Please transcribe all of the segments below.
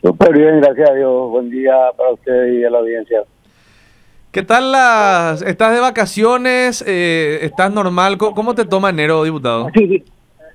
Súper bien, gracias a Dios. Buen día para usted y a la audiencia. ¿Qué tal estás de vacaciones? ¿Estás normal? ¿Cómo te toma enero, diputado? Sí, sí.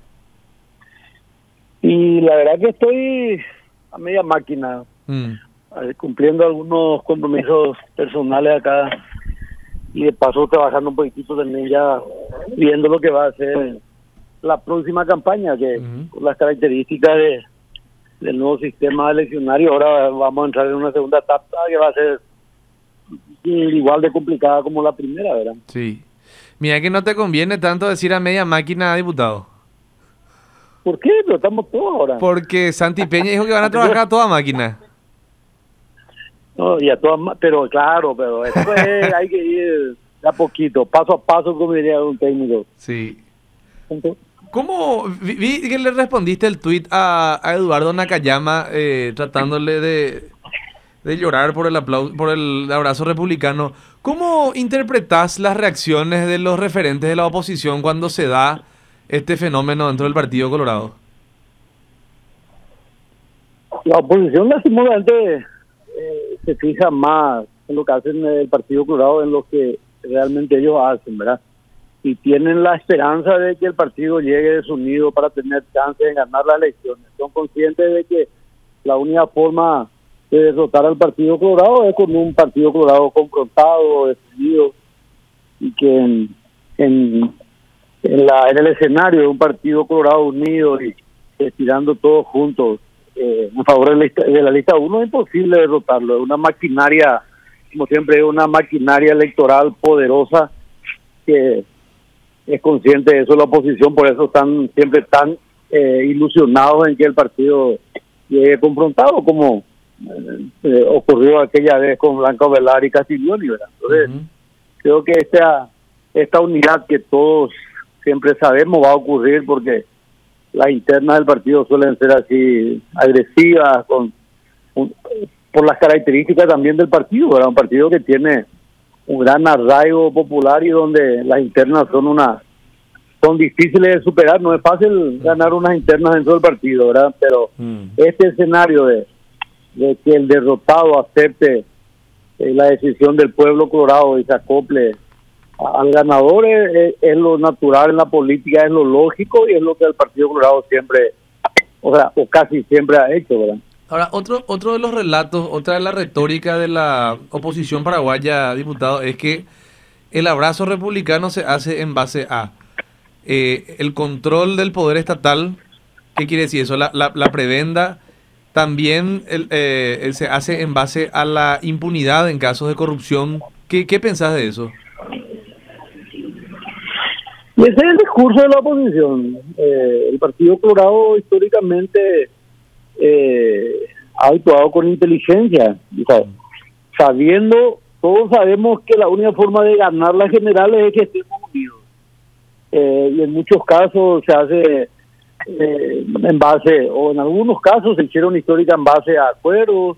Y la verdad que estoy a media máquina, cumpliendo algunos compromisos personales acá y de paso trabajando un poquitito también ya viendo lo que va a ser la próxima campaña, que con las características del nuevo sistema eleccionario, ahora vamos a entrar en una segunda etapa que va a ser igual de complicada como la primera, ¿verdad? Sí. Mira que no te conviene tanto decir a media máquina, diputado. ¿Por qué? Pero estamos todos ahora. Porque Santi Peña dijo que van a trabajar a toda máquina. No, y a todas, pero claro, pero eso hay que ir de a poquito, paso a paso, como diría un técnico. Sí. ¿Cómo? Vi que le respondiste el tuit a Eduardo Nakayama tratándole de llorar por el aplauso, por el abrazo republicano. ¿Cómo interpretás las reacciones de los referentes de la oposición cuando se da este fenómeno dentro del Partido Colorado? La oposición lastimosamente se fija más en lo que hacen el Partido Colorado, en lo que realmente ellos hacen, ¿verdad? Y tienen la esperanza de que el partido llegue desunido para tener chance de ganar las elecciones. Son conscientes de que la única forma de derrotar al Partido Colorado es con un Partido Colorado confrontado, decidido, y que en el escenario de un Partido Colorado unido y estirando todos juntos en favor de la lista 1 es imposible derrotarlo. Es una maquinaria, como siempre, es una maquinaria electoral poderosa que es consciente de eso la oposición, por eso están siempre tan ilusionados en que el partido llegue confrontado, como ocurrió aquella vez con Blanca Ovelar y Castiglioni, ¿verdad? Entonces, creo que esta unidad que todos siempre sabemos va a ocurrir, porque las internas del partido suelen ser así agresivas, por las características también del partido, ¿verdad? Un partido que tiene un gran arraigo popular y donde las internas son difíciles de superar. No es fácil ganar unas internas dentro del partido, ¿verdad? Pero este escenario de que el derrotado acepte la decisión del pueblo colorado y se acople al ganador es lo natural en la política, es lo lógico y es lo que el Partido Colorado siempre, o casi siempre ha hecho, ¿verdad? Ahora, otro de los relatos, otra de la retórica de la oposición paraguaya, diputado, es que el abrazo republicano se hace en base a el control del poder estatal. ¿Qué quiere decir eso? La prebenda. También se hace en base a la impunidad en casos de corrupción. ¿Qué pensás de eso? Y ese es el discurso de la oposición. El Partido Colorado históricamente ha actuado con inteligencia, todos sabemos que la única forma de ganar las generales es que estemos unidos, y en muchos casos se hace en base, o en algunos casos se hicieron históricas en base a acuerdos,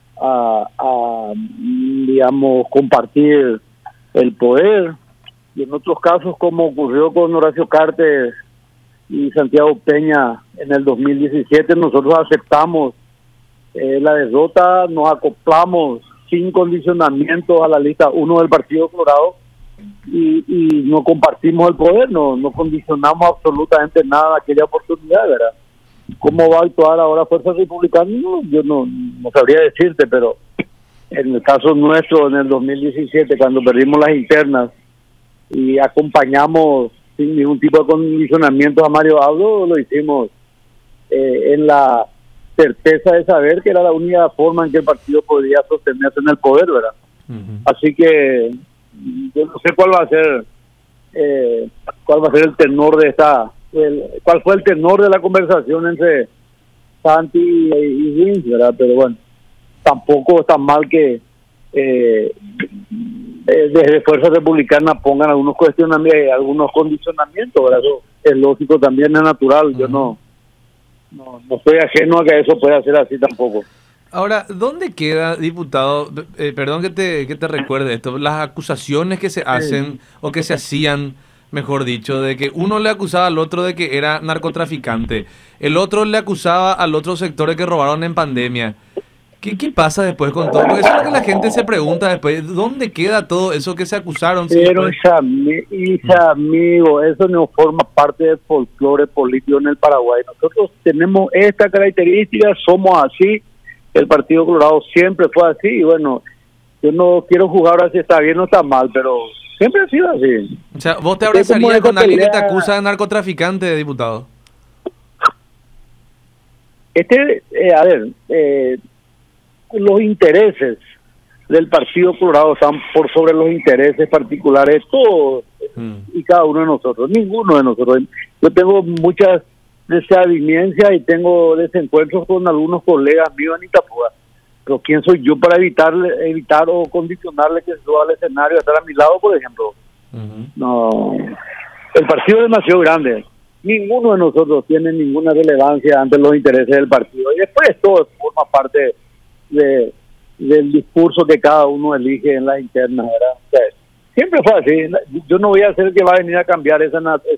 digamos, compartir el poder, y en otros casos, como ocurrió con Horacio Cartes y Santiago Peña en el 2017, nosotros aceptamos la derrota, nos acoplamos sin condicionamiento a la lista 1 del Partido Colorado y no compartimos el poder, no condicionamos absolutamente nada en aquella oportunidad, ¿verdad? ¿Cómo va a actuar ahora Fuerza Republicana? No, yo no sabría decirte, pero en el caso nuestro, en el 2017, cuando perdimos las internas y acompañamos sin ningún tipo de condicionamiento a Mario Abdo, lo hicimos en la certeza de saber que era la única forma en que el partido podría sostenerse en el poder, ¿verdad? Así que yo no sé cuál va a ser el tenor de cuál fue el tenor de la conversación entre Santi y Vince, ¿verdad? Pero bueno, tampoco está mal que desde Fuerza Republicana pongan algunos cuestionamientos, algunos condicionamientos, ¿verdad? Eso es lógico, también es natural. Yo no estoy ajeno a que eso pueda ser así tampoco. Ahora, ¿dónde queda, diputado, perdón que te recuerde esto, las acusaciones que se hacen o que se hacían, mejor dicho, de que uno le acusaba al otro de que era narcotraficante, el otro le acusaba al otro sector de que robaron en pandemia? ¿Qué pasa después con todo? Porque eso es lo que la gente se pregunta después. ¿Dónde queda todo eso que se acusaron? Pero amigo, eso no forma parte del folclore político en el Paraguay. Nosotros tenemos esta característica, somos así. El Partido Colorado siempre fue así. Y bueno, yo no quiero jugar ahora si está bien o está mal, pero siempre ha sido así. O sea, ¿vos te abrazarías con alguien que te acusa de narcotraficante, diputado? Los intereses del Partido Colorado están por sobre los intereses particulares de todos y cada uno de nosotros, ninguno de nosotros. Yo tengo muchas desavenencias y tengo desencuentros con algunos colegas míos en Itapúa, pero ¿quién soy yo para evitar o condicionarle que suba al escenario a estar a mi lado, por ejemplo? No, el partido es demasiado grande. Ninguno de nosotros tiene ninguna relevancia ante los intereses del partido, y después todo forma parte del discurso que cada uno elige en las internas, ¿verdad? O sea, siempre fue así. Yo no voy a hacer que va a venir a cambiar esa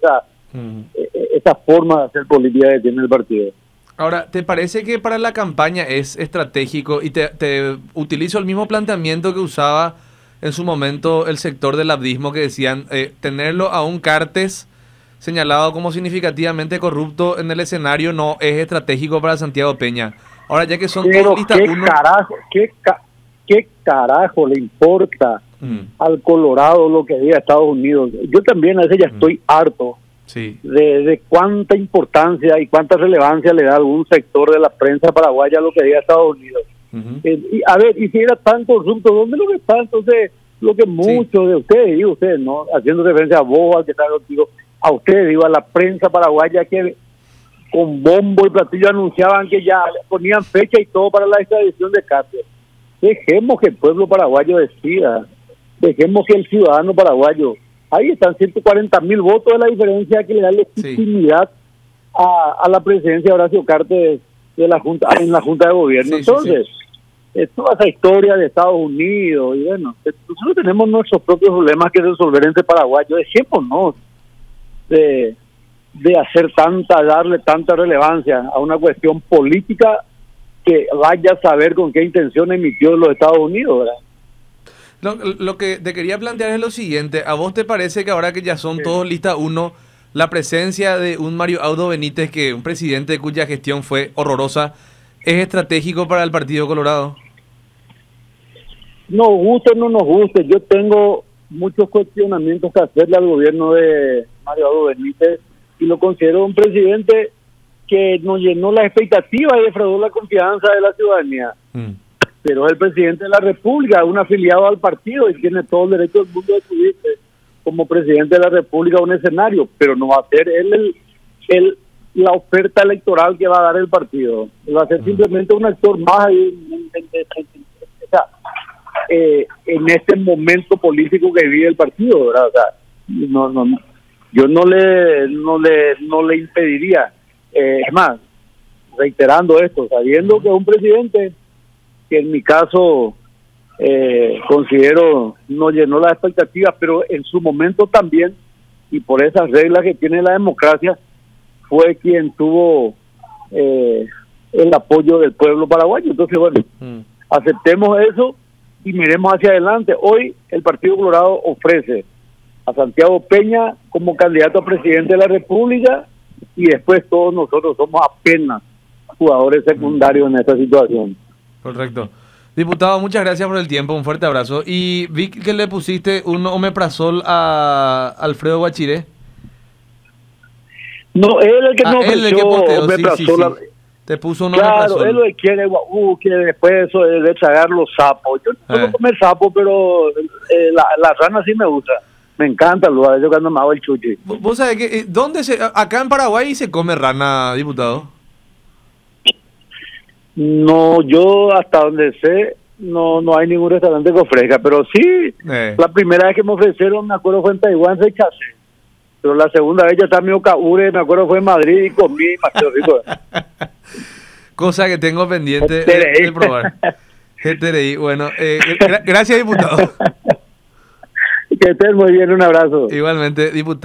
forma de hacer política que tiene el partido. Ahora, ¿te parece que para la campaña es estratégico? Y te utilizo el mismo planteamiento que usaba en su momento el sector del abdismo, que decían tenerlo a un Cartes señalado como significativamente corrupto en el escenario no es estratégico para Santiago Peña. Ahora, ya que son todos listas uno... ¿Qué carajo le importa al Colorado lo que diga Estados Unidos? Yo también a veces ya estoy harto de cuánta importancia y cuánta relevancia le da algún sector de la prensa paraguaya a lo que diga Estados Unidos. Y si era tan corrupto, ¿dónde lo que está? Entonces, lo que muchos de ustedes, digo ustedes, ¿no? Haciendo referencia a vos, al que está contigo, a ustedes, digo, a la prensa paraguaya que con bombo y platillo anunciaban que ya ponían fecha y todo para la extradición de Cáceres. Dejemos que el pueblo paraguayo decida, dejemos que el ciudadano paraguayo, ahí están 140.000 votos de la diferencia que le da legitimidad a la presidencia de Horacio Cartes de la Junta, en la Junta de Gobierno. Entonces, toda esa historia de Estados Unidos, y bueno, nosotros tenemos nuestros propios problemas que resolver entre paraguayos. Dejémonos de hacer darle tanta relevancia a una cuestión política que vaya a saber con qué intención emitió los Estados Unidos, ¿verdad? Lo que te quería plantear es lo siguiente. ¿A vos te parece que ahora que ya son todos lista uno, la presencia de un Mario Audo Benítez, que un presidente cuya gestión fue horrorosa, es estratégico para el Partido Colorado? Nos guste o no nos guste, yo tengo muchos cuestionamientos que hacerle al gobierno de Mario Audo Benítez, y lo considero un presidente que nos llenó las expectativas y defraudó la confianza de la ciudadanía. Pero es el presidente de la República, un afiliado al partido, y tiene todo el derecho del mundo de subirse como presidente de la República a un escenario, pero no va a ser él la oferta electoral que va a dar el partido. Él va a ser simplemente un actor más en este momento político que vive el partido, ¿verdad? O sea, yo no le impediría, es más, reiterando esto, sabiendo que es un presidente que en mi caso considero no llenó las expectativas, pero en su momento también, y por esas reglas que tiene la democracia, fue quien tuvo el apoyo del pueblo paraguayo. Entonces, bueno, aceptemos eso y miremos hacia adelante. Hoy el Partido Colorado ofrece a Santiago Peña como candidato a presidente de la República, y después todos nosotros somos apenas jugadores secundarios en esta situación. Correcto. Diputado, muchas gracias por el tiempo, un fuerte abrazo. Y vi que le pusiste un omeprazol a Alfredo Guachiré. No, él es el que nos ofreció omeprazol. Sí. Te puso un omeprazol. Claro, él lo que quiere después eso de tragar los sapos. Yo no puedo comer sapo, pero la rana sí me gusta. Me encanta yo cuando me hago el chuchi. ¿Vos sabés que acá en Paraguay se come rana, diputado? No, yo hasta donde sé, no hay ningún restaurante que ofrezca, pero sí, la primera vez que me ofrecieron, me acuerdo fue en Taiwán, rechacé. Pero la segunda vez ya está mi Ocaure, me acuerdo fue en Madrid y comí demasiado rico. Cosa que tengo pendiente de probar. GTRI, bueno, gracias, diputado. Que estés muy bien, un abrazo. Igualmente, diputado.